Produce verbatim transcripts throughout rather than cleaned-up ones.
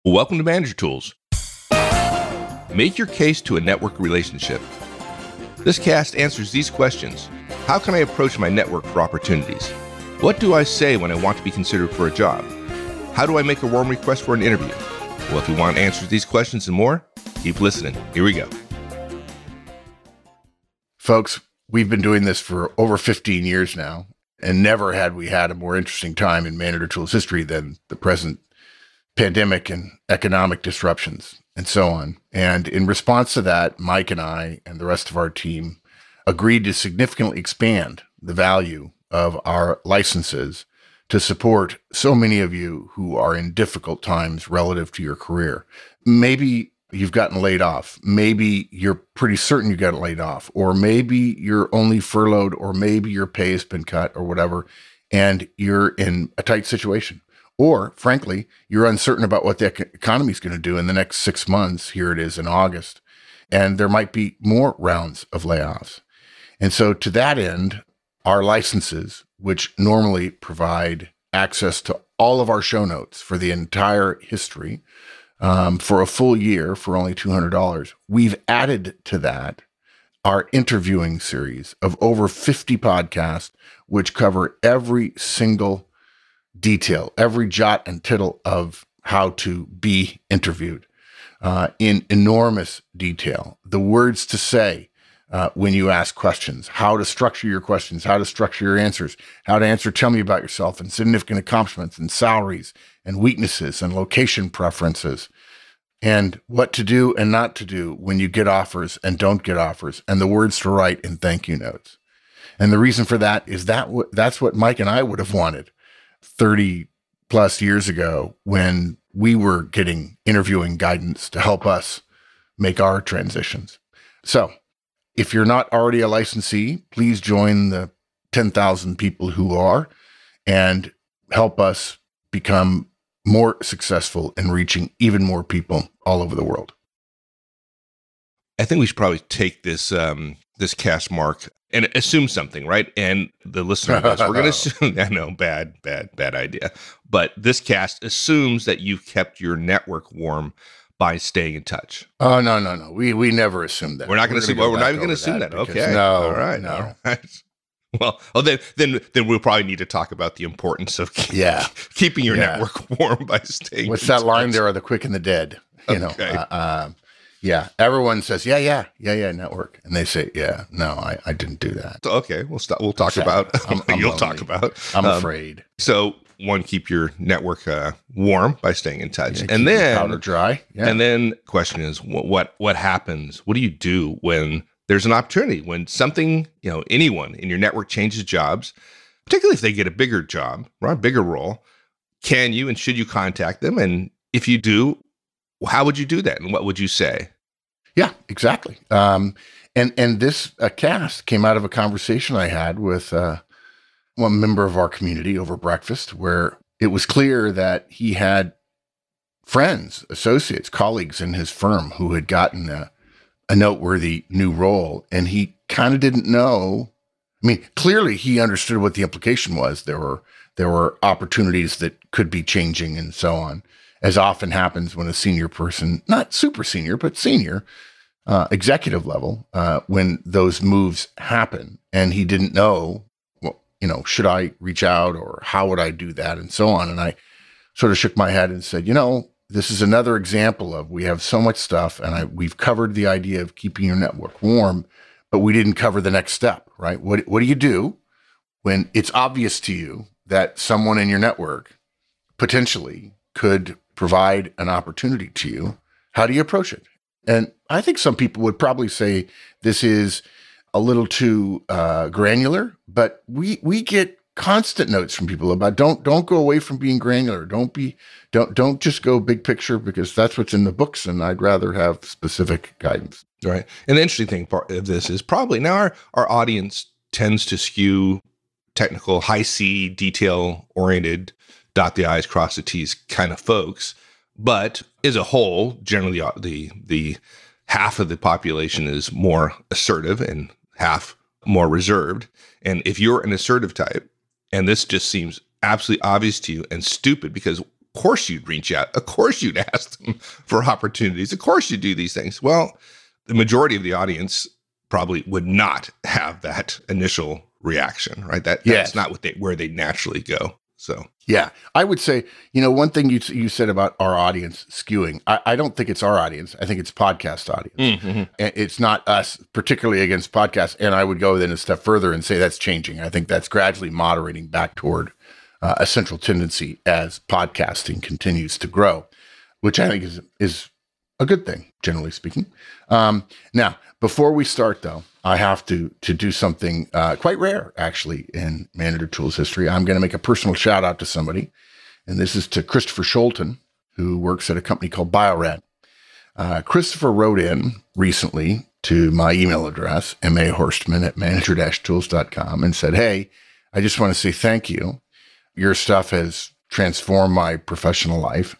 Welcome to Manager Tools. Make your case to a network relationship. This cast answers these questions. How can I approach my network for opportunities? What do I say when I want to be considered for a job? How do I make a warm request for an interview? Well, if you want answers to these questions and more, keep listening. Here we go. Folks, we've been doing this for over fifteen years now, and never had we had a more interesting time in Manager Tools history than the present pandemic and economic disruptions and so on. And in response to that, Mike and I and the rest of our team agreed to significantly expand the value of our licenses to support so many of you who are in difficult times relative to your career. Maybe you've gotten laid off. Maybe you're pretty certain you got laid off, or maybe you're only furloughed, or maybe your pay has been cut or whatever, and you're in a tight situation. Or frankly, you're uncertain about what the economy is going to do in the next six months. Here it is in August, and there might be more rounds of layoffs. And so to that end, our licenses, which normally provide access to all of our show notes for the entire history, Um, for a full year for only two hundred dollars. We've added to that our interviewing series of over fifty podcasts, which cover every single detail, every jot and tittle of how to be interviewed uh, in enormous detail. The words to say uh, when you ask questions, how to structure your questions, how to structure your answers, how to answer, tell me about yourself, and significant accomplishments and salaries and weaknesses and location preferences, and what to do and not to do when you get offers and don't get offers, and the words to write in thank you notes. And the reason for that is that w- that's what Mike and I would have wanted thirty plus years ago when we were getting interviewing guidance to help us make our transitions. So if you're not already a licensee, please join the ten thousand people who are and help us become more successful in reaching even more people all over the world. I think we should probably take this um, this cast mark and assume something, right? And the listener does. We're going to assume, I know, bad, bad, bad idea. But this cast assumes that you've kept your network warm by staying in touch. Oh, no, no, no. We we never assume that. We're not going to assume, well, we're not even going to assume that. that. Okay. No, all right. No. All right. Well, oh, then, then, then we'll probably need to talk about the importance of keep, yeah. keeping your yeah. network warm by staying. What's that touch. line? There are the quick and the dead. You okay. know, uh, um, yeah. Everyone says, yeah, yeah, yeah, yeah, network, and they say, yeah, no, I, I didn't do that. So, okay, we'll stop. We'll talk Exactly. about. I'm, I'm you'll lonely. talk about. I'm um, afraid. So, one, keep your network uh, warm by staying in touch, Yeah, and then powder dry. Yeah. And then, question is, what, what what happens? What do you do when there's an opportunity, when something, you know, anyone in your network changes jobs, particularly if they get a bigger job, right, a bigger role? Can you and should you contact them? And if you do, how would you do that? And what would you say? Yeah, exactly. Um, and and this uh, cast came out of a conversation I had with uh, one member of our community over breakfast, where it was clear that he had friends, associates, colleagues in his firm who had gotten a, a noteworthy new role, and he kind of didn't know. I mean, clearly he understood what the implication was. There were there were opportunities that could be changing and so on, as often happens when a senior person, not super senior, but senior, uh, executive level, uh, when those moves happen. And he didn't know, well, you know, should I reach out or how would I do that and so on. And I sort of shook my head and said, you know, this is another example of we have so much stuff, and I, we've covered the idea of keeping your network warm, but we didn't cover the next step, right? What what do you do when it's obvious to you that someone in your network potentially could provide an opportunity to you? How do you approach it? And I think some people would probably say this is a little too uh, granular, but we we get constant notes from people about don't don't go away from being granular. Don't be don't don't just go big picture, because that's what's in the books, and I'd rather have specific guidance. Right. And the interesting thing part of this is probably now our, our audience tends to skew technical, high C, detail oriented, dot the I's, cross the T's kind of folks. But as a whole, generally the, the the half of the population is more assertive and half more reserved. And if you're an assertive type, and this just seems absolutely obvious to you and stupid, because course you'd reach out. Of course you'd ask them for opportunities. Of course you do these things. Well, the majority of the audience probably would not have that initial reaction, right? That that's yes. not what they, where they naturally go. So yeah, I would say, you know, one thing you you said about our audience skewing, I, I don't think it's our audience. I think it's podcast audience. Mm-hmm. It's not us, particularly against podcasts. And I would go then a step further and say that's changing. I think that's gradually moderating back toward uh, a central tendency as podcasting continues to grow, which I think is is a good thing, generally speaking. Um, now, before we start, though, I have to to do something uh, quite rare, actually, in Manager Tools history. I'm going to make a personal shout out to somebody, and this is to Christopher Scholten, who works at a company called Bio-Rad. Uh, Christopher wrote in recently to my email address, mahorstman at manager dash tools dot com, and said, hey, I just want to say thank you. Your stuff has transformed my professional life.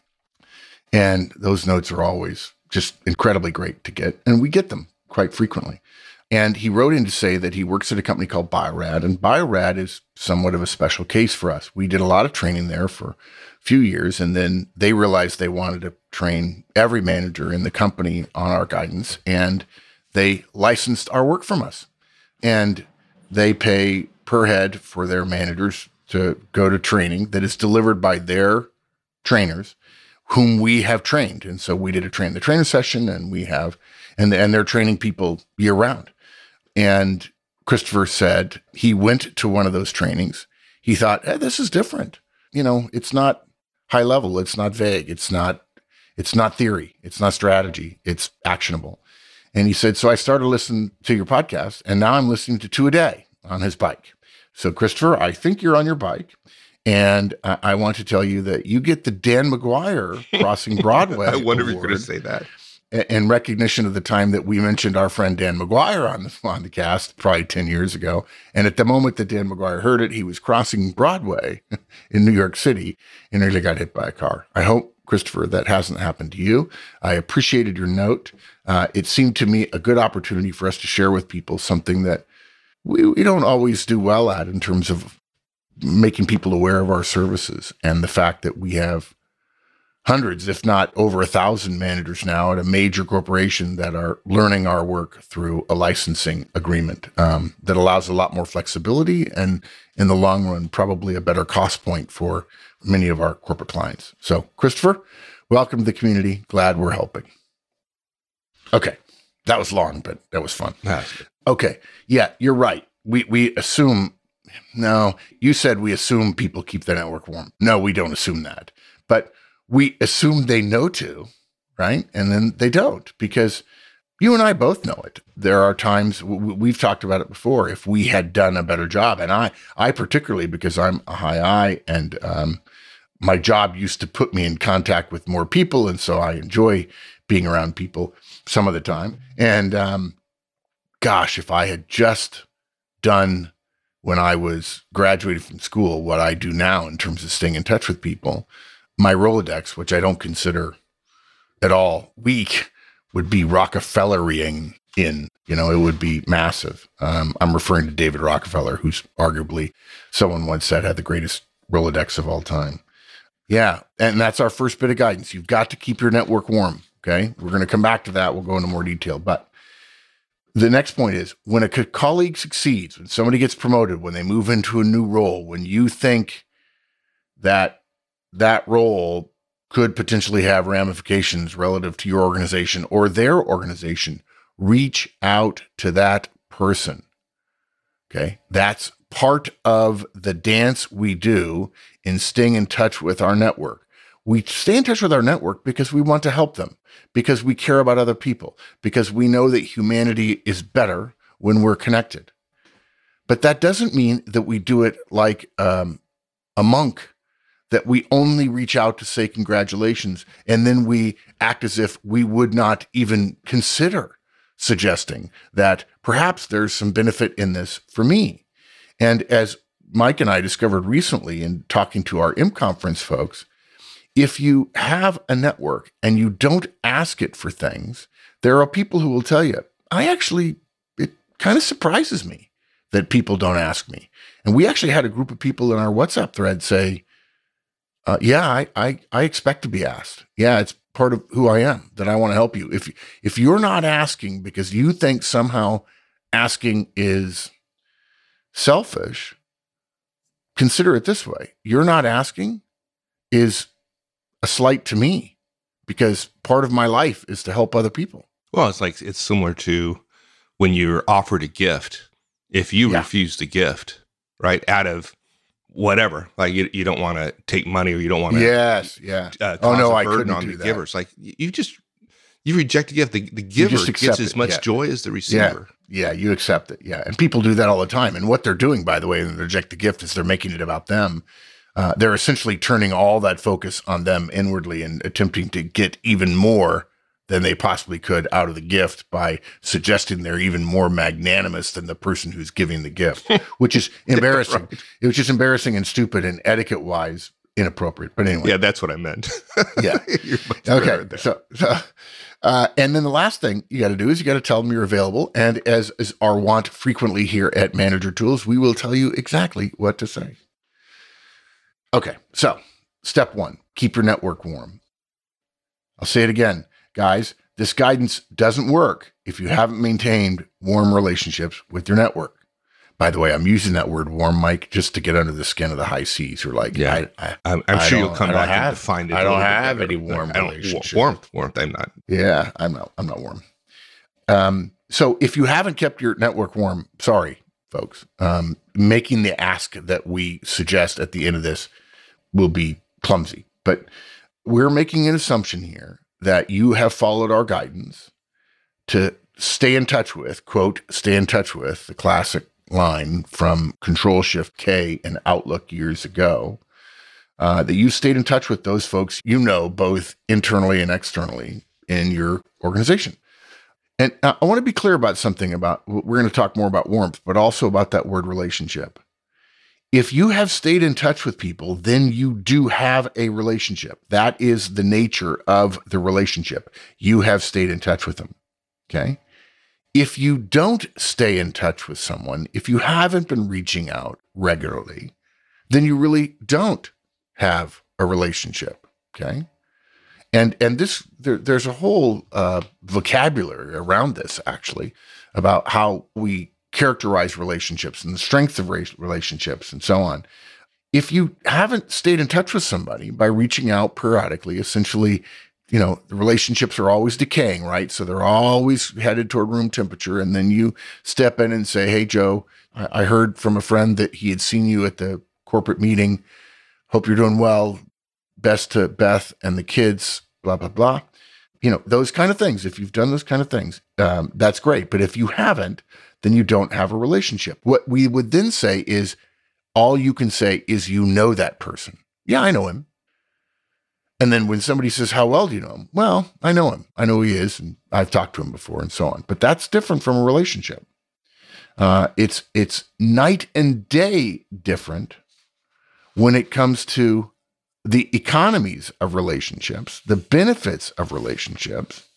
And those notes are always just incredibly great to get, and we get them quite frequently. And he wrote in to say that he works at a company called Bio-Rad, and Bio-Rad is somewhat of a special case for us. We did a lot of training there for a few years, and then they realized they wanted to train every manager in the company on our guidance, and they licensed our work from us. And they pay per head for their managers to go to training that is delivered by their trainers, whom we have trained. And so we did a train the trainer session, and we have, and, and they're training people year round. And Christopher said he went to one of those trainings. He thought, hey, this is different. You know, it's not high level. It's not vague. It's not, it's not theory. It's not strategy. It's actionable. And he said, so I started listening to your podcast, and now I'm listening to two a day on his bike. So Christopher, I think you're on your bike. And I, I want to tell you that you get the Dan McGuire Crossing Broadway I wonder if you're Award going to say that. in recognition of the time that we mentioned our friend Dan McGuire on the, on the cast, probably ten years ago. And at the moment that Dan McGuire heard it, he was crossing Broadway in New York City and nearly got hit by a car. I hope, Christopher, that hasn't happened to you. I appreciated your note. Uh, it seemed to me a good opportunity for us to share with people something that we, we don't always do well at in terms of making people aware of our services, and the fact that we have hundreds, if not over a thousand managers now at a major corporation that are learning our work through a licensing agreement um, that allows a lot more flexibility and in the long run, probably a better cost point for many of our corporate clients. So Christopher, welcome to the community. Glad we're helping. Okay. That was long, but that was fun. Okay. Yeah, you're right. We, we assume No, you said we assume people keep the network warm. No, we don't assume that. But we assume they know to, right? And then they don't, because you and I both know it. There are times, we've talked about it before, if we had done a better job. And I, I particularly, because I'm a high I, and um, my job used to put me in contact with more people. And so I enjoy being around people some of the time. And um, gosh, if I had just done when I was graduated from school, what I do now in terms of staying in touch with people, my Rolodex, which I don't consider at all weak, would be Rockefellerian in, you know, it would be massive. Um, I'm referring to David Rockefeller, who's arguably, someone once said, had the greatest Rolodex of all time. Yeah. And that's our first bit of guidance. You've got to keep your network warm. Okay. We're going to come back to that. We'll go into more detail, but the next point is, when a colleague succeeds, when somebody gets promoted, when they move into a new role, when you think that that role could potentially have ramifications relative to your organization or their organization, reach out to that person. Okay. That's part of the dance we do in staying in touch with our network. We stay in touch with our network because we want to help them, because we care about other people, because we know that humanity is better when we're connected. But that doesn't mean that we do it like um, a monk, that we only reach out to say congratulations, and then we act as if we would not even consider suggesting that perhaps there's some benefit in this for me. And as Mike and I discovered recently in talking to our I M conference folks, if you have a network and you don't ask it for things, there are people who will tell you, I actually, it kind of surprises me that people don't ask me. And we actually had a group of people in our WhatsApp thread say, Uh, yeah, I, I I expect to be asked. Yeah, it's part of who I am, that I want to help you. If if you're not asking because you think somehow asking is selfish, consider it this way. You're not asking is a slight to me, because part of my life is to help other people. Well, it's like, it's similar to when you're offered a gift. If you Yeah. refuse the gift, right, out of whatever, like you, you don't want to take money, or you don't want to Yes, yeah. uh, Oh, cause no, a I burden couldn't on do the that. givers. Like you you just, you reject the gift. The, the giver just gets accept as it, much yeah. joy as the receiver. Yeah, you accept it. Yeah. And people do that all the time. And what they're doing, by the way, when they reject the gift, is they're making it about them. Uh, they're essentially turning all that focus on them inwardly and attempting to get even more than they possibly could out of the gift by suggesting they're even more magnanimous than the person who's giving the gift, which is embarrassing. Right. It was just embarrassing and stupid and etiquette wise inappropriate. But anyway. Yeah, that's what I meant. Yeah. You're much better Okay. at that. So, so uh, and then the last thing you got to do is you got to tell them you're available. And as is our want frequently here at Manager Tools, we will tell you exactly what to say. Okay. So step one, keep your network warm. I'll say it again, guys. This guidance doesn't work if you haven't maintained warm relationships with your network. By the way, I'm using that word warm, Mike, just to get under the skin of the high seas who are like, Yeah. I, I, I'm, I'm I sure you'll don't- come I don't back have- and define it. I a don't little bit have better. any warm I don't- relationship. Warmth, warmth. I'm not. Yeah, I'm not. I'm not warm. Um, so if you haven't kept your network warm, sorry, folks. Um, making the ask that we suggest at the end of this will be clumsy. But we're making an assumption here that you have followed our guidance to stay in touch with, quote, stay in touch with, the classic line from Control Shift K and Outlook years ago. Uh, that you stayed in touch with those folks you know, both internally and externally in your organization. And uh, I want to be clear about something about, we're going to talk more about warmth, but also about that word relationship. If you have stayed in touch with people, then you do have a relationship. That is the nature of the relationship. You have stayed in touch with them. Okay. If you don't stay in touch with someone, if you haven't been reaching out regularly, then you really don't have a relationship. Okay. And, and this, there, there's a whole uh, vocabulary around this actually about how we characterize relationships and the strengths of relationships and so on. If you haven't stayed in touch with somebody by reaching out periodically, essentially, you know, the relationships are always decaying, right? So they're always headed toward room temperature. And then you step in and say, hey, Joe, I, I heard from a friend that he had seen you at the corporate meeting. Hope you're doing well. Best to Beth and the kids, blah, blah, blah. You know, those kind of things. If you've done those kind of things, um, that's great. But if you haven't, then you don't have a relationship. What we would then say is, all you can say is, you know that person. Yeah, I know him. And then when somebody says, how well do you know him? Well, I know him. I know who he is, and I've talked to him before, and so on. But that's different from a relationship. Uh, it's it's night and day different when it comes to the economies of relationships, the benefits of relationships.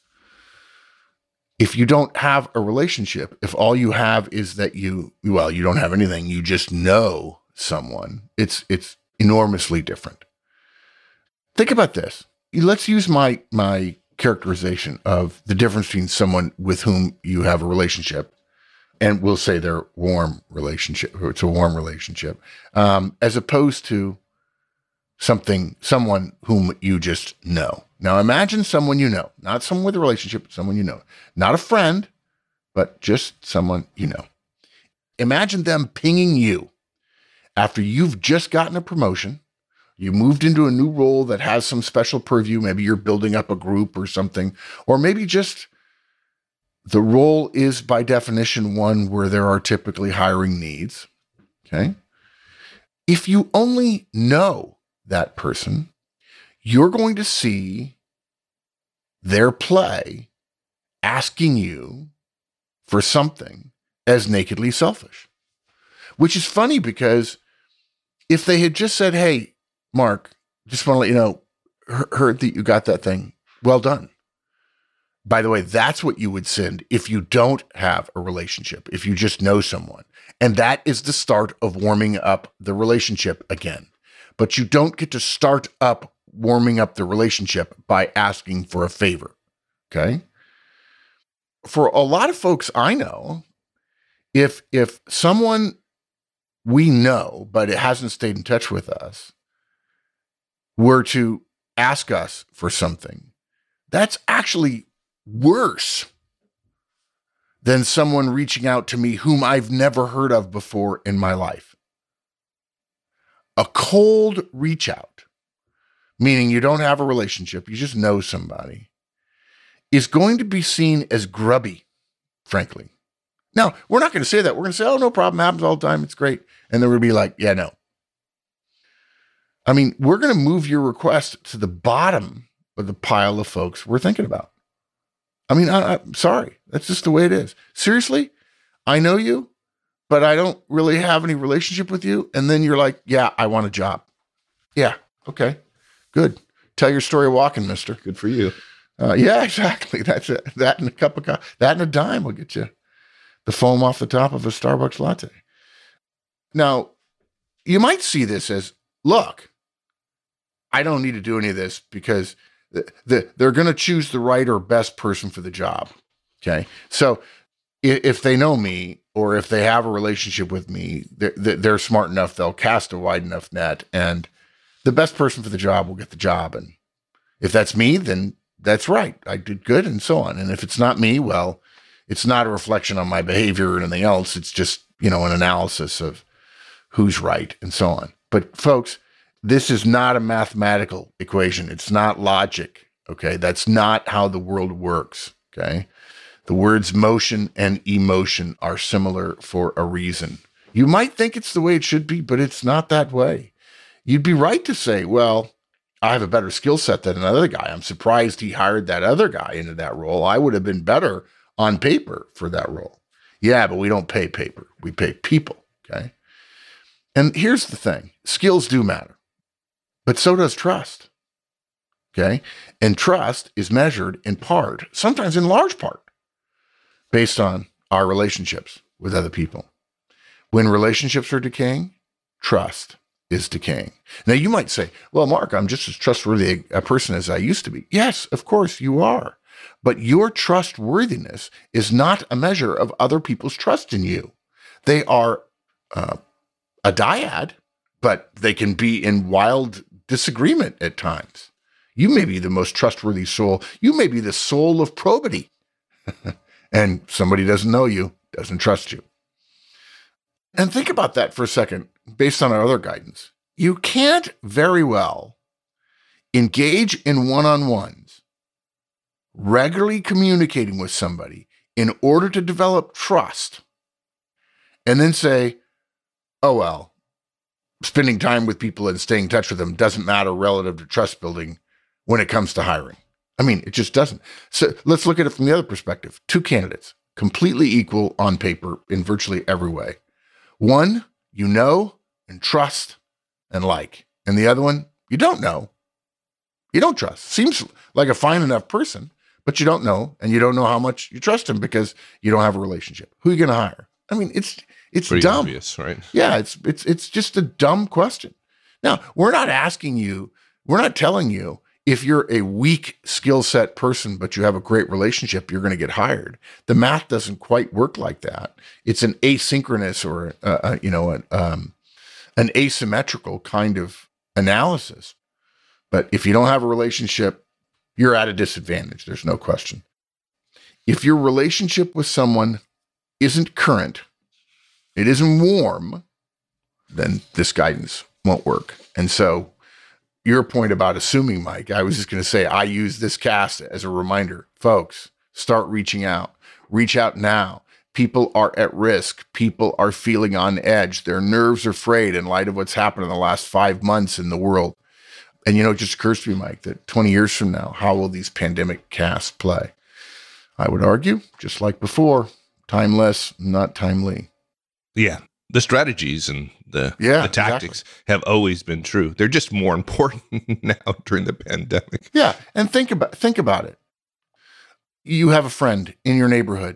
If you don't have a relationship, if all you have is that you, well, you don't have anything, you just know someone, it's it's enormously different. Think about this. Let's use my my characterization of the difference between someone with whom you have a relationship, and we'll say they're warm relationship, or it's a warm relationship, um, as opposed to something, someone whom you just know. Now imagine someone you know, not someone with a relationship, but someone you know, not a friend, but just someone you know. Imagine them pinging you after you've just gotten a promotion. You moved into a new role that has some special purview. Maybe you're building up a group or something, or maybe just the role is by definition one where there are typically hiring needs. Okay. If you only know that person, you're going to see their play asking you for something as nakedly selfish, which is funny because if they had just said, hey, Mark, just want to let you know, heard that you got that thing. Well done. By the way, that's what you would send if you don't have a relationship, if you just know someone. And that is the start of warming up the relationship again. but you don't get to start up warming up the relationship by asking for a favor. Okay. For a lot of folks I know, if, if someone we know, but it hasn't stayed in touch with us, were to ask us for something, that's actually worse than someone reaching out to me whom I've never heard of before in my life. A cold reach out, meaning you don't have a relationship, you just know somebody, is going to be seen as grubby, frankly. Now, we're not going to say that. We're going to say, oh, no problem, happens all the time, it's great. And then we'll be like, yeah, no. I mean, we're going to move your request to the bottom of the pile of folks we're thinking about. I mean, I, I'm sorry. That's just the way it is. Seriously, I know you, but I don't really have any relationship with you. And then you're like, yeah, I want a job. Yeah. Okay, good. Tell your story walking, mister. Good for you. Uh, yeah, exactly. That's it. That and a cup of coffee, that and a dime will get you the foam off the top of a Starbucks latte. Now, you might see this as, look, I don't need to do any of this because the, the, they're going to choose the right or best person for the job. Okay. So if, if they know me or if they have a relationship with me, they're, they're smart enough, they'll cast a wide enough net, and the best person for the job will get the job. And if that's me, then that's right. I did good and so on. And if it's not me, well, it's not a reflection on my behavior or anything else. It's just, you know, an analysis of who's right and so on. But folks, this is not a mathematical equation. It's not logic. Okay. That's not how the world works. Okay. The words motion and emotion are similar for a reason. You might think it's the way it should be, but it's not that way. You'd be right to say, well, I have a better skill set than another guy. I'm surprised he hired that other guy into that role. I would have been better on paper for that role. Yeah, but we don't pay paper. We pay people, okay? And here's the thing. Skills do matter, but so does trust, okay? And trust is measured in part, sometimes in large part, based on our relationships with other people. When relationships are decaying, trust is decaying. Now, you might say, well, Mark, I'm just as trustworthy a person as I used to be. Yes, of course you are. But your trustworthiness is not a measure of other people's trust in you. They are uh, a dyad, but they can be in wild disagreement at times. You may be the most trustworthy soul. You may be the soul of probity. And somebody doesn't know you, doesn't trust you. And think about that for a second, based on our other guidance. You can't very well engage in one-on-ones, regularly communicating with somebody in order to develop trust, and then say, oh, well, spending time with people and staying in touch with them doesn't matter relative to trust building when it comes to hiring. I mean, it just doesn't. So let's look at it from the other perspective. Two candidates, completely equal on paper in virtually every way. One, you know and trust and like. And the other one, you don't know. You don't trust. Seems like a fine enough person, but you don't know, and you don't know how much you trust him because you don't have a relationship. Who are you going to hire? I mean, it's it's Pretty dumb. obvious, right? Yeah, it's it's it's just a dumb question. Now, we're not asking you, we're not telling you if you're a weak skill set person, but you have a great relationship, you're going to get hired. The math doesn't quite work like that. It's an asynchronous or, uh, uh, you know, an, um, an asymmetrical kind of analysis. But if you don't have a relationship, you're at a disadvantage. There's no question. If your relationship with someone isn't current, it isn't warm, then this guidance won't work. And so your point about assuming, Mike, I was just going to say, I use this cast as a reminder. Folks, start reaching out. Reach out now. People are at risk. People are feeling on edge. Their nerves are frayed in light of what's happened in the last five months in the world. And, you know, it just occurs to me, Mike, that twenty years from now, how will these pandemic casts play? I would argue, just like before, timeless, not timely. Yeah. The strategies and the, yeah, the tactics exactly. have always been true. They're just more important now during the pandemic. Yeah. And think about think about it. You have a friend in your neighborhood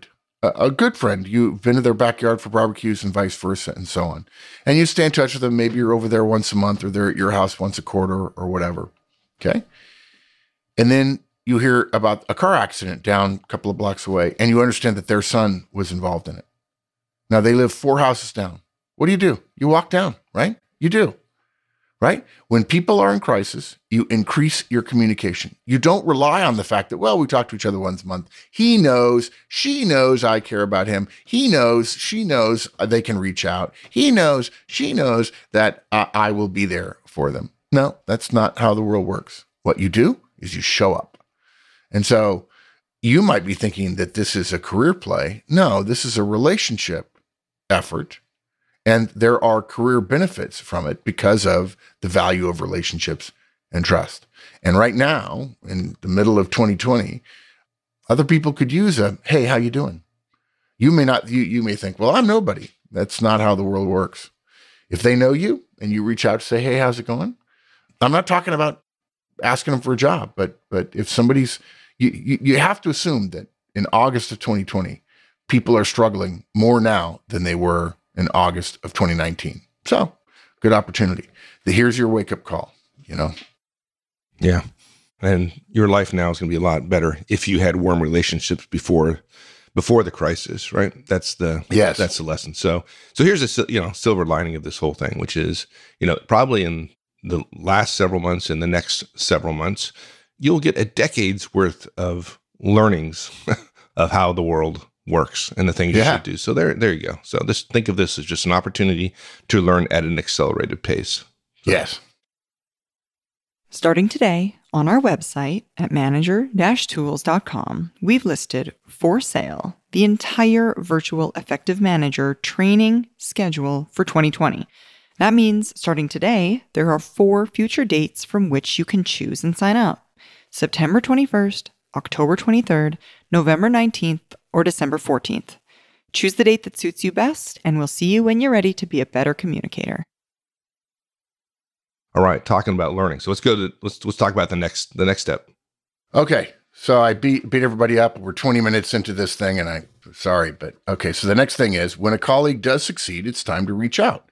a, a good friend. You've been to their backyard for barbecues and vice versa and so on. And you stay in touch with them. Maybe you're over there once a month or they're at your house once a quarter or whatever. Okay. And then you hear about a car accident down a couple of blocks away and you understand that their son was involved in it. Now they live four houses down. What do you do? You walk down, right? You do. Right? When people are in crisis, you increase your communication. You don't rely on the fact that, well, we talk to each other once a month. He knows, she knows I care about him. He knows, she knows they can reach out. He knows, she knows that uh, I will be there for them. No, that's not how the world works. What you do is you show up. And so you might be thinking that this is a career play. No, this is a relationship effort. And there are career benefits from it because of the value of relationships and trust. And right now, in the middle of twenty twenty, other people could use a, hey, how you doing? You may not, you, you may think, well, I'm nobody. That's not how the world works. If they know you and you reach out to say, hey, how's it going? I'm not talking about asking them for a job, but but if somebody's, you, you, you have to assume that in August of twenty twenty, people are struggling more now than they were in August of twenty nineteen. So good opportunity. The, here's your wake up call, you know? Yeah. And your life now is going to be a lot better if you had warm relationships before, before the crisis, right? That's the, yes. that's the lesson. So, so here's a, you know, silver lining of this whole thing, which is, you know, probably in the last several months and the next several months, you'll get a decade's worth of learnings of how the world works and the things yeah. you should do. So there, there you go. So this, think of this as just an opportunity to learn at an accelerated pace. So. Yes. Starting today on our website at manager dash tools dot com, we've listed for sale the entire Virtual Effective Manager training schedule for twenty twenty. That means starting today, there are four future dates from which you can choose and sign up. September twenty-first, October twenty-third, November nineteenth, or December fourteenth. Choose the date that suits you best, and we'll see you when you're ready to be a better communicator. All right, talking about learning. So let's go to let's let's talk about the next the next step. Okay. So I beat beat everybody up. We're twenty minutes into this thing, and I'm sorry, but okay. So the next thing is when a colleague does succeed, it's time to reach out.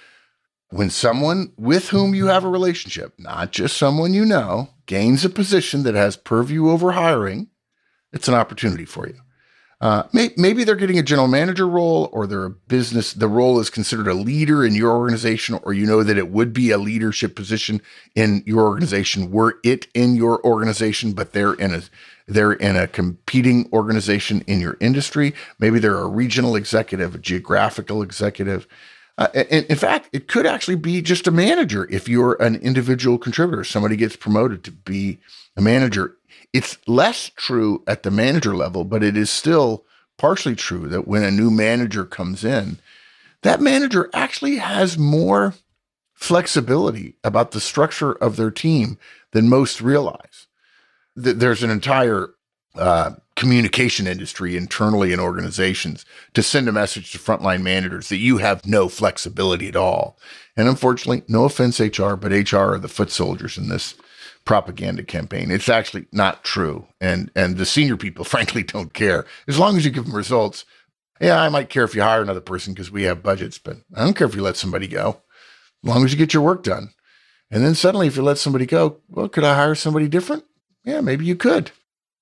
When someone with whom you have a relationship, not just someone you know, gains a position that has purview over hiring, it's an opportunity for you. Uh, may, maybe they're getting a general manager role, or they're a business, the role is considered a leader in your organization, or you know that it would be a leadership position in your organization were it in your organization, but they're in a they're in a competing organization in your industry. Maybe they're a regional executive, a geographical executive. Uh, in, in fact, it could actually be just a manager if you're an individual contributor. Somebody gets promoted to be a manager. It's less true at the manager level, but it is still partially true that when a new manager comes in, that manager actually has more flexibility about the structure of their team than most realize. There's an entire uh, communication industry internally in organizations to send a message to frontline managers that you have no flexibility at all. And unfortunately, no offense, H R, but H R are the foot soldiers in this propaganda campaign. It's actually not true. And and the senior people, frankly, don't care. As long as you give them results. Yeah, I might care if you hire another person because we have budgets, but I don't care if you let somebody go. As long as you get your work done. And then suddenly, if you let somebody go, well, could I hire somebody different? Yeah, maybe you could.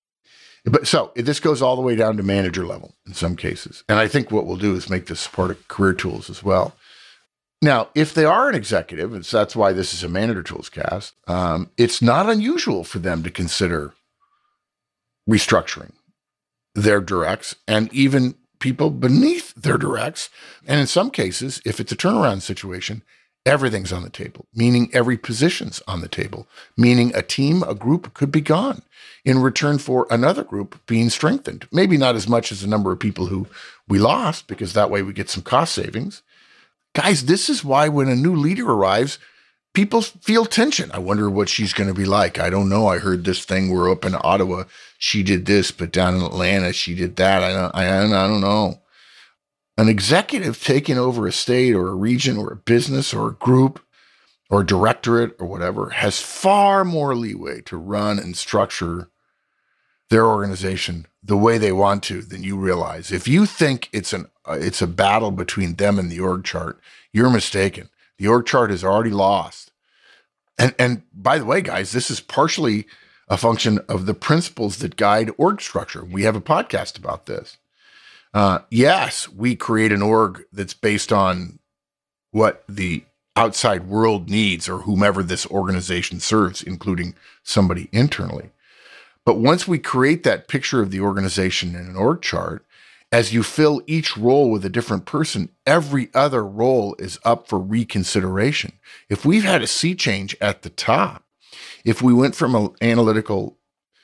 But so this goes all the way down to manager level in some cases. And I think what we'll do is make this part of career tools as well. Now, if they are an executive, and so that's why this is a Manager Tools cast, um, it's not unusual for them to consider restructuring their directs and even people beneath their directs. And in some cases, if it's a turnaround situation, everything's on the table, meaning every position's on the table, meaning a team, a group could be gone in return for another group being strengthened. Maybe not as much as the number of people who we lost, because that way we get some cost savings. Guys, this is why when a new leader arrives, people feel tension. I wonder what she's going to be like. I don't know. I heard this thing. We're up in Ottawa. She did this, but down in Atlanta, she did that. I don't, I, I don't know. An executive taking over a state or a region or a business or a group or a directorate or whatever has far more leeway to run and structure their organization the way they want to, then you realize if you think it's an uh, it's a battle between them and the org chart, you're mistaken. The org chart is already lost. And and by the way, guys, this is partially a function of the principles that guide org structure. We have a podcast about this. Uh, yes, we create an org that's based on what the outside world needs or whomever this organization serves, including somebody internally. But once we create that picture of the organization in an org chart, as you fill each role with a different person, every other role is up for reconsideration. If we've had a sea change at the top, if we went from an analytical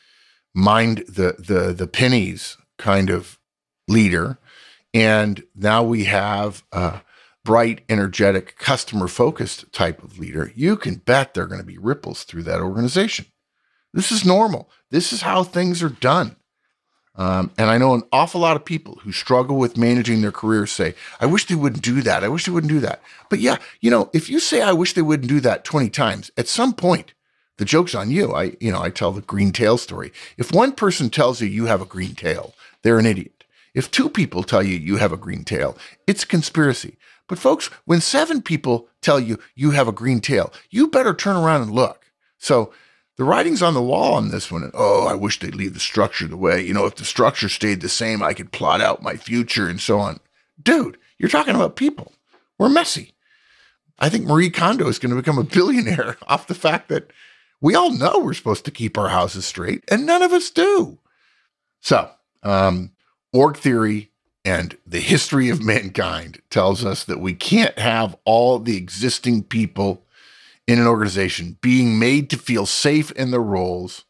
mind the the the pennies kind of leader, and now we have a bright, energetic, customer-focused type of leader, you can bet there are going to be ripples through that organization. This is normal. This is how things are done. Um, and I know an awful lot of people who struggle with managing their careers say, I wish they wouldn't do that. I wish they wouldn't do that. But yeah, you know, if you say, I wish they wouldn't do that twenty times, at some point, the joke's on you. I, you know, I tell the green tail story. If one person tells you you have a green tail, they're an idiot. If two people tell you you have a green tail, it's a conspiracy. But folks, when seven people tell you you have a green tail, you better turn around and look. So the writing's on the wall on this one. And, oh, I wish they'd leave the structure the way, you know, if the structure stayed the same, I could plot out my future and so on. Dude, you're talking about people. We're messy. I think Marie Kondo is going to become a billionaire off the fact that we all know we're supposed to keep our houses straight, and none of us do. So, um, org theory and the history of mankind tells us that we can't have all the existing people in an organization being made to feel safe in their roles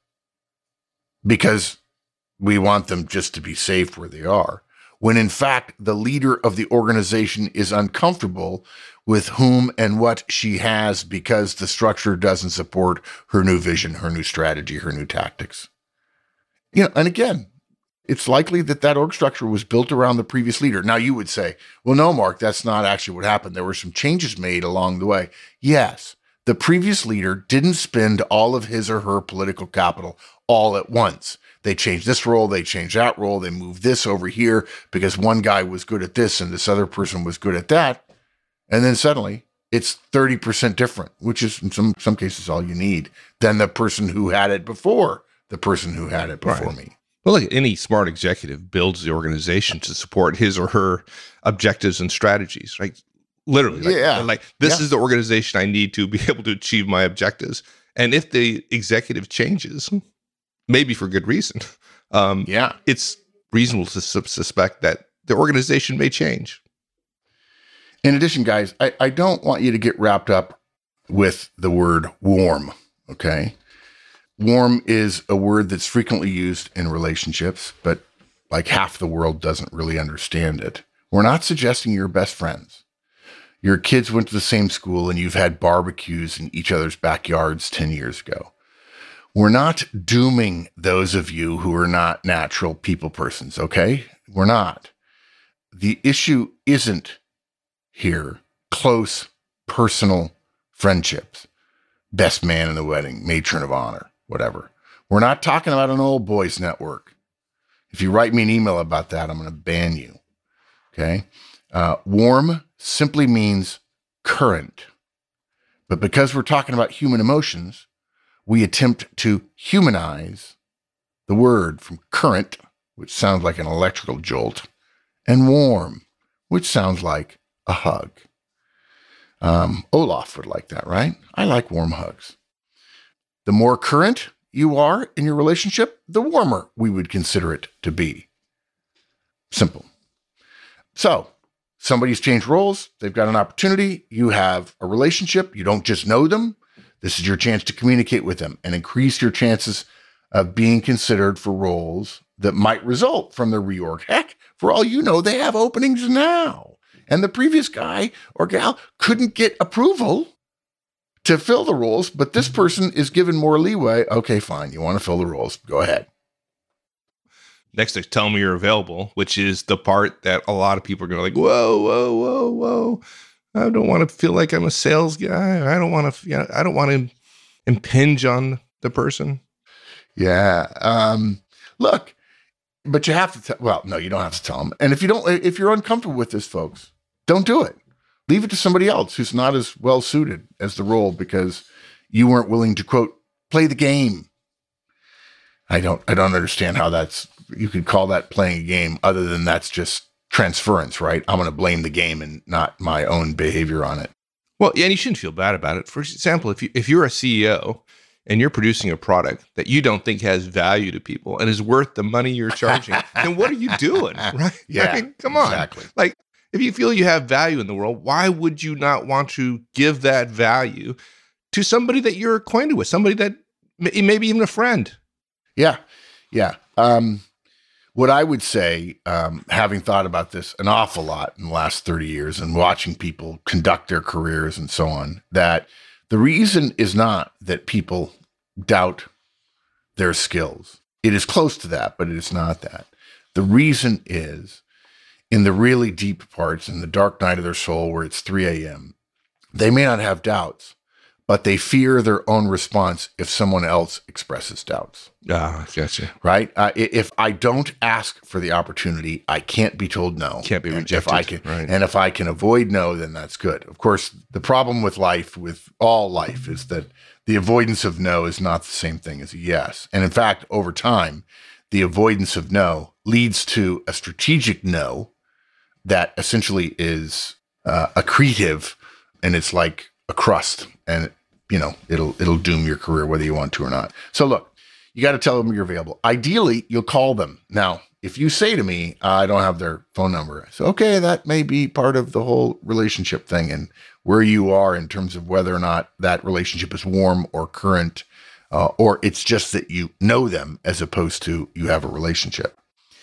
because we want them just to be safe where they are, when in fact the leader of the organization is uncomfortable with whom and what she has because the structure doesn't support her new vision, her new strategy, her new tactics. You know, and again, it's likely that that org structure was built around the previous leader. Now you would say, well, no, Mark, that's not actually what happened. There were some changes made along the way. Yes, the previous leader didn't spend all of his or her political capital all at once. They changed this role, they changed that role, they moved this over here because one guy was good at this and this other person was good at that. And then suddenly it's thirty percent different, which is in some, some cases all you need, than the person who had it before the person who had it before Right. me. Well, like any smart executive builds the organization to support his or her objectives and strategies, right? Literally. Like, Yeah. Like this Yeah. is the organization I need to be able to achieve my objectives. And if the executive changes, maybe for good reason, um, Yeah. it's reasonable to su- suspect that the organization may change. In addition, guys, I, I don't want you to get wrapped up with the word warm, okay? Warm is a word that's frequently used in relationships, but like half the world doesn't really understand it. We're not suggesting you're best friends. Your kids went to the same school and you've had barbecues in each other's backyards ten years ago. We're not dooming those of you who are not natural people persons, okay? We're not. The issue isn't here close personal friendships, best man in the wedding, matron of honor, whatever. We're not talking about an old boys network. If you write me an email about that, I'm going to ban you. Okay. Uh, warm simply means current. But because we're talking about human emotions, we attempt to humanize the word from current, which sounds like an electrical jolt, and warm, which sounds like a hug. Um, Olaf would like that, right? I like warm hugs. The more current you are in your relationship, the warmer we would consider it to be. Simple. So, somebody's changed roles. They've got an opportunity. You have a relationship. You don't just know them. This is your chance to communicate with them and increase your chances of being considered for roles that might result from the reorg. Heck, for all you know, they have openings now. And the previous guy or gal couldn't get approval to fill the roles, but this person is given more leeway. Okay, fine. You want to fill the roles. Go ahead. Next, they tell me you're available, which is the part that a lot of people are going to like, whoa, whoa, whoa, whoa. I don't want to feel like I'm a sales guy. I don't want to, you know, I don't want to impinge on the person. Yeah. Um, look, but you have to tell, well, no, you don't have to tell them. And if you don't, if you're uncomfortable with this, folks, don't do it. Leave it to somebody else who's not as well suited as the role because you weren't willing to, quote, play the game. I don't, I don't understand how that's, you could call that playing a game other than that's just transference, right? I'm going to blame the game and not my own behavior on it. Well, yeah, and you shouldn't feel bad about it. For example, if you, if you're a C E O and you're producing a product that you don't think has value to people and is worth the money you're charging, then what are you doing, right? Yeah, I mean, come on. Exactly. Like, if you feel you have value in the world, why would you not want to give that value to somebody that you're acquainted with, somebody that maybe even a friend? Yeah, yeah. Um, what I would say, um, having thought about this an awful lot in the last thirty years and watching people conduct their careers and so on, that the reason is not that people doubt their skills. It is close to that, but it is not that. The reason is in the really deep parts, in the dark night of their soul where it's three a.m., they may not have doubts, but they fear their own response if someone else expresses doubts. Ah, gotcha. Right? Uh, if I don't ask for the opportunity, I can't be told no. Can't be and rejected. If I can, right. And if I can avoid no, then that's good. Of course, the problem with life, with all life, is that the avoidance of no is not the same thing as a yes. And in fact, over time, the avoidance of no leads to a strategic no that essentially is uh, accretive, and it's like a crust, and you know it'll it'll doom your career whether you want to or not. So look, you got to tell them you're available. Ideally, you'll call them. Now, if you say to me, I don't have their phone number, I say, okay, that may be part of the whole relationship thing and where you are in terms of whether or not that relationship is warm or current, uh, or it's just that you know them as opposed to you have a relationship.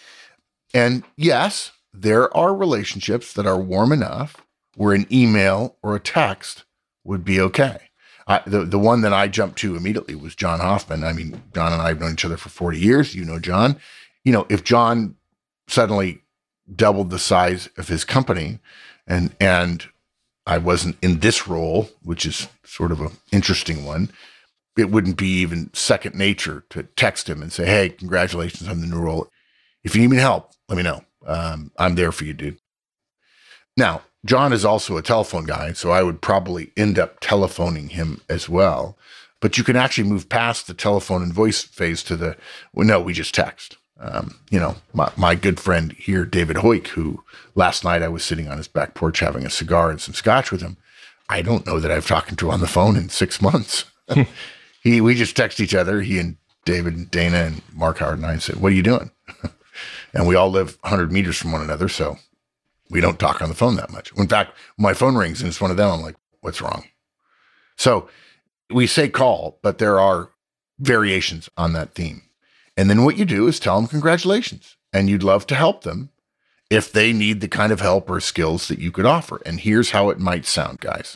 And yes, there are relationships that are warm enough where an email or a text would be okay. I, the, the one that I jumped to immediately was John Hoffman. I mean, John and I have known each other for forty years. You know John. You know, if John suddenly doubled the size of his company and and I wasn't in this role, which is sort of an interesting one, it wouldn't be even second nature to text him and say, hey, congratulations on the new role. If you need me to help, let me know. Um, I'm there for you, dude. Now, John is also a telephone guy, so I would probably end up telephoning him as well. But you can actually move past the telephone and voice phase to the, well, no, we just text. Um, you know, my, my good friend here, David Hoyk, who last night I was sitting on his back porch having a cigar and some scotch with him. I don't know that I've talked to on the phone in six months. he, we just text each other. He and David and Dana and Mark Howard and I said, what are you doing? And we all live one hundred meters from one another, so we don't talk on the phone that much. In fact, when my phone rings and it's one of them, I'm like, what's wrong? So we say call, but there are variations on that theme. And then what you do is tell them congratulations, and you'd love to help them if they need the kind of help or skills that you could offer. And here's how it might sound, guys.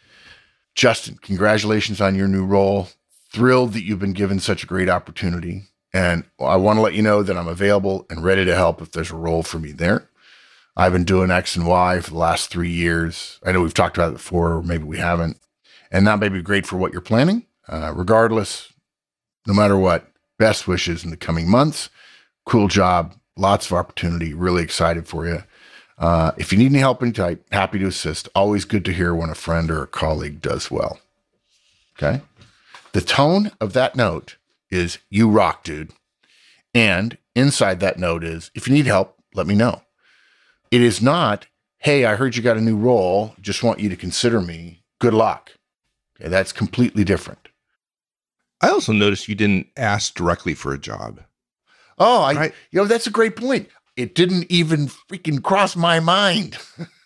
Justin, congratulations on your new role. Thrilled that you've been given such a great opportunity. And I want to let you know that I'm available and ready to help if there's a role for me there. I've been doing X and Y for the last three years. I know we've talked about it before, or maybe we haven't. And that may be great for what you're planning. Uh, regardless, no matter what, best wishes in the coming months. Cool job. Lots of opportunity. Really excited for you. Uh, if you need any help, anytime, happy to assist. Always good to hear when a friend or a colleague does well. Okay? The tone of that note is, you rock, dude. And inside that note is, if you need help, let me know. It is not, hey, I heard you got a new role. Just want you to consider me. Good luck. Okay, that's completely different. I also noticed you didn't ask directly for a job. Oh, I, right? You know, that's a great point. It didn't even freaking cross my mind.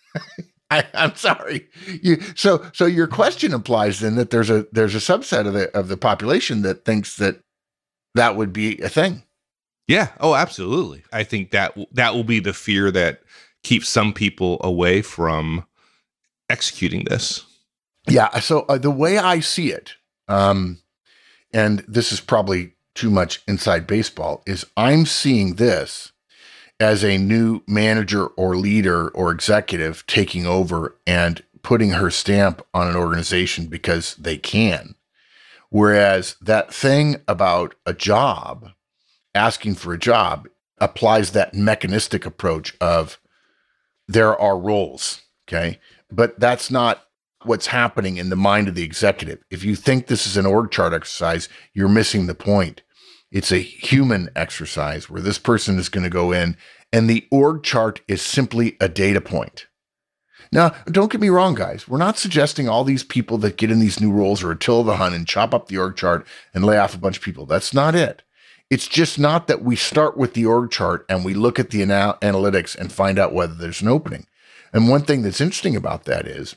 I, I'm sorry. You, so, so your question implies then that there's a there's a subset of the of the population that thinks that that would be a thing. Yeah. Oh, absolutely. I think that that will be the fear that keeps some people away from executing this. Yeah. So uh, the way I see it, um, and this is probably too much inside baseball, is I'm seeing this as a new manager or leader or executive taking over and putting her stamp on an organization because they can. Whereas that thing about a job asking for a job applies that mechanistic approach of there are roles, okay? But that's not what's happening in the mind of the executive. If you think this is an org chart exercise, you're missing the point. It's a human exercise where this person is going to go in, and the org chart is simply a data point. Now, don't get me wrong, guys. We're not suggesting all these people that get in these new roles are Attila the Hun and chop up the org chart and lay off a bunch of people. That's not it. It's just not that we start with the org chart and we look at the ana- analytics and find out whether there's an opening. And one thing that's interesting about that is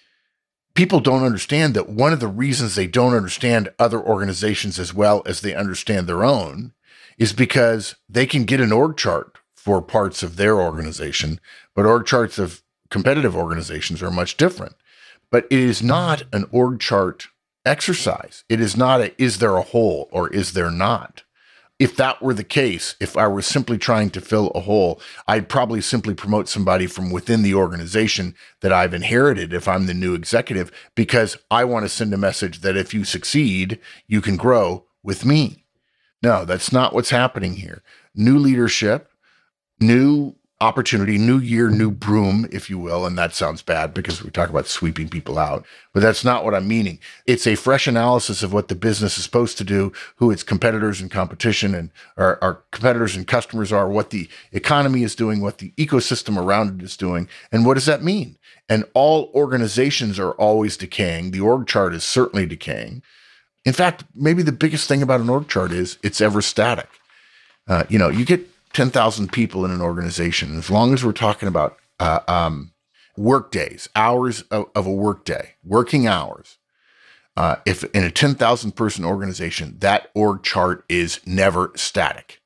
people don't understand that one of the reasons they don't understand other organizations as well as they understand their own is because they can get an org chart for parts of their organization, but org charts of competitive organizations are much different. But it is not an org chart exercise. It is not a, is there a hole or is there not? If that were the case, if I were simply trying to fill a hole, I'd probably simply promote somebody from within the organization that I've inherited if I'm the new executive, because I want to send a message that if you succeed, you can grow with me. No, that's not what's happening here. New leadership, new opportunity, new year, new broom, if you will. And that sounds bad because we talk about sweeping people out, but that's not what I'm meaning. It's a fresh analysis of what the business is supposed to do, who its competitors and competition and our, our competitors and customers are, what the economy is doing, what the ecosystem around it is doing. And what does that mean? And all organizations are always decaying. The org chart is certainly decaying. In fact, maybe the biggest thing about an org chart is it's ever static. Uh, you know, you get ten thousand people in an organization. As long as we're talking about uh, um, work days, hours of, of a work day, working hours, uh, if in a ten thousand person organization, that org chart is never static.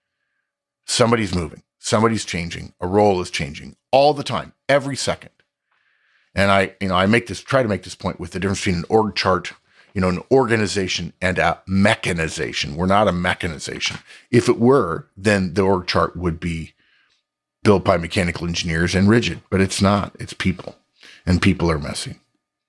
Somebody's moving, somebody's changing, a role is changing all the time, every second. And I, you know, I make this, try to make this point with the difference between an org chart, you know, an organization and a mechanization. We're not a mechanization. If it were, then the org chart would be built by mechanical engineers and rigid, but it's not. It's people, and people are messy.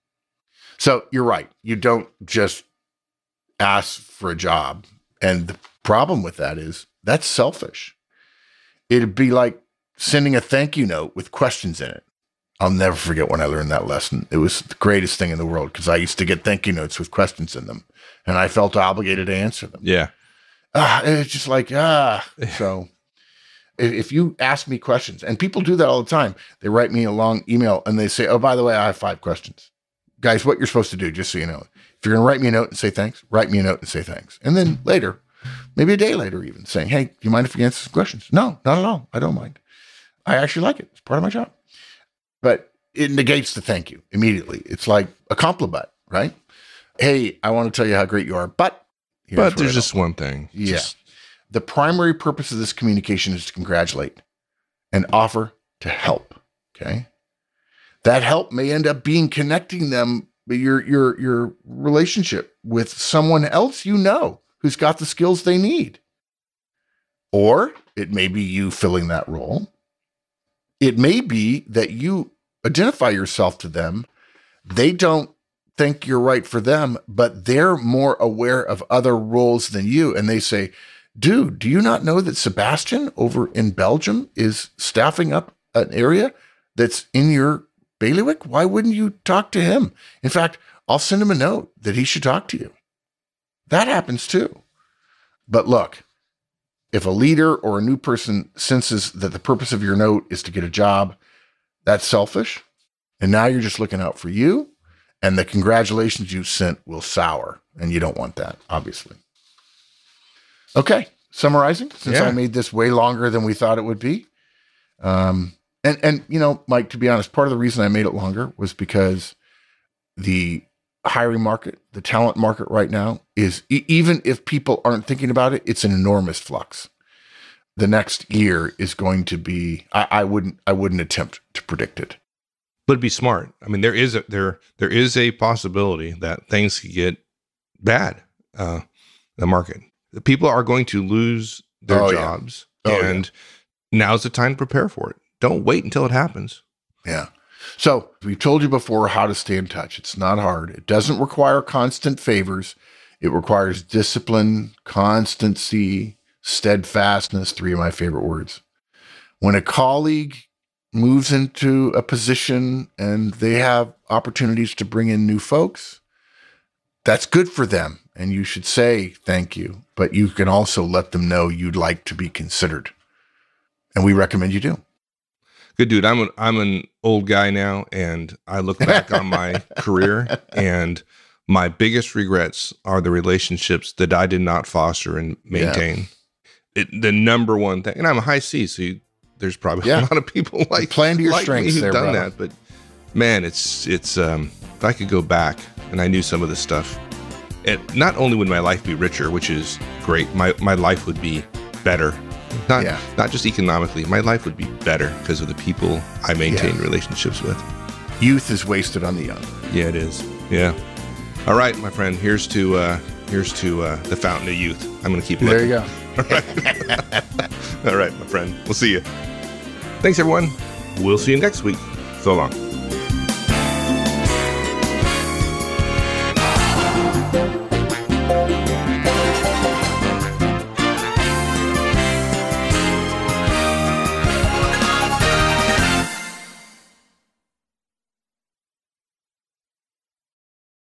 So you're right. You don't just ask for a job. And the problem with that is that's selfish. It'd be like sending a thank you note with questions in it. I'll never forget when I learned that lesson. It was the greatest thing in the world because I used to get thank you notes with questions in them, and I felt obligated to answer them. Yeah. Ah, it's just like, ah. So if, if you ask me questions, and people do that all the time, they write me a long email and they say, oh, by the way, I have five questions. Guys, what you're supposed to do, just so you know, if you're going to write me a note and say thanks, write me a note and say thanks. And then later, maybe a day later even, saying, hey, do you mind if we answer some questions? No, not at all. I don't mind. I actually like it. It's part of my job. But it negates the thank you immediately. It's like a compliment, right? Hey, I want to tell you how great you are, but... But there's just one thing. Yeah. Just... The primary purpose of this communication is to congratulate and offer to help, okay? That help may end up being connecting them, your, your, your relationship with someone else you know who's got the skills they need. Or it may be you filling that role. It may be that you identify yourself to them. They don't think you're right for them, but they're more aware of other roles than you. And they say, dude, do you not know that Sebastian over in Belgium is staffing up an area that's in your bailiwick? Why wouldn't you talk to him? In fact, I'll send him a note that he should talk to you. That happens too. But look, if a leader or a new person senses that the purpose of your note is to get a job, that's selfish. And now you're just looking out for you, and the congratulations you sent will sour, and you don't want that, obviously. Okay, summarizing, since yeah. I made this way longer than we thought it would be. Um, and, and, you know, Mike, to be honest, part of the reason I made it longer was because the hiring market, the talent market right now is, e- even if people aren't thinking about it, it's an enormous flux. The next year is going to be, I, I wouldn't, I wouldn't attempt to predict it. But be smart. I mean, there is a, there, there is a possibility that things could get bad, uh, the market. The people are going to lose their oh, jobs, yeah. oh, and yeah. now's the time to prepare for it. Don't wait until it happens. Yeah. So we've told you before how to stay in touch. It's not hard. It doesn't require constant favors. It requires discipline, constancy, steadfastness, three of my favorite words. When a colleague moves into a position and they have opportunities to bring in new folks, that's good for them. And you should say thank you, but you can also let them know you'd like to be considered. And we recommend you do. Good dude. I'm an, I'm an old guy now, and I look back on my career, and my biggest regrets are the relationships that I did not foster and maintain. Yeah. It, the number one thing, and I'm a high C, so you, there's probably yeah. a lot of people like, playing to your like strengths me who've there, done brother. that. But man, it's, it's, um, if I could go back and I knew some of this stuff, it, not only would my life be richer, which is great, my, my life would be better. Not yeah. not just economically, my life would be better because of the people I maintain yeah. relationships with. Youth is wasted on the young. Yeah, it is. Yeah. All right, my friend. Here's to uh, here's to uh, the fountain of youth. I'm going to keep looking. There you go. All right. All right, my friend. We'll see you. Thanks, everyone. We'll see you next week. So long.